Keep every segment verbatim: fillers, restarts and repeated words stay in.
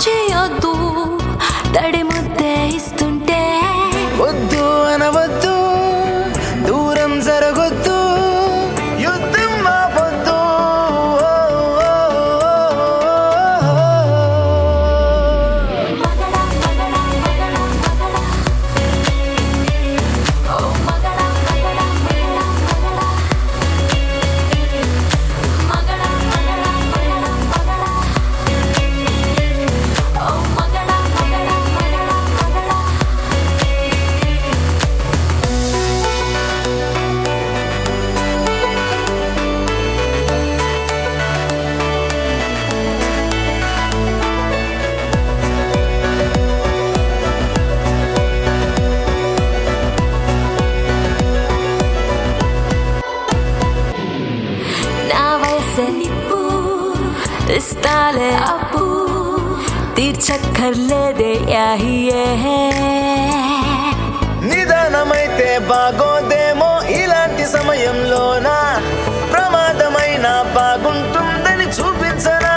చేయొద్దు తడి ముద్దే ఇస్తుంటే వద్దు అనవద్దు దూరం జరగొద్దు యుద్ధం ఆపొద్దు ఇస్తాలే అప్పు తీర్చక్కర్లేదే యాహియే నిదానమైతే బాగోదేమో ఇలాంటి సమయంలోన ప్రమాదమైన బాగుంటుందని చూపించనా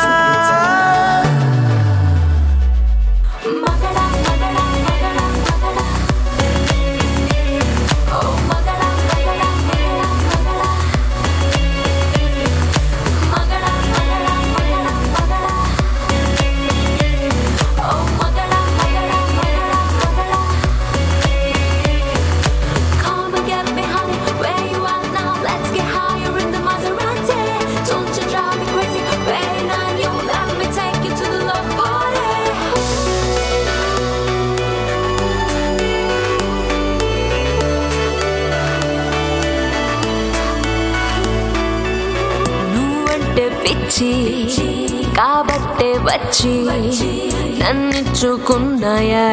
పిచ్చి కాబట్టే వచ్చి నన్నిచ్చుకున్నాయా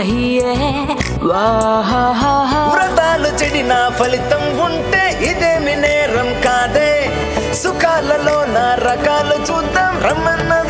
వ్రతాలు చెడిన ఫలితం ఉంటే ఇదేమి నేరం కాదే సుఖాలలో నా రకాలు చూద్దాం రమ్మన్నది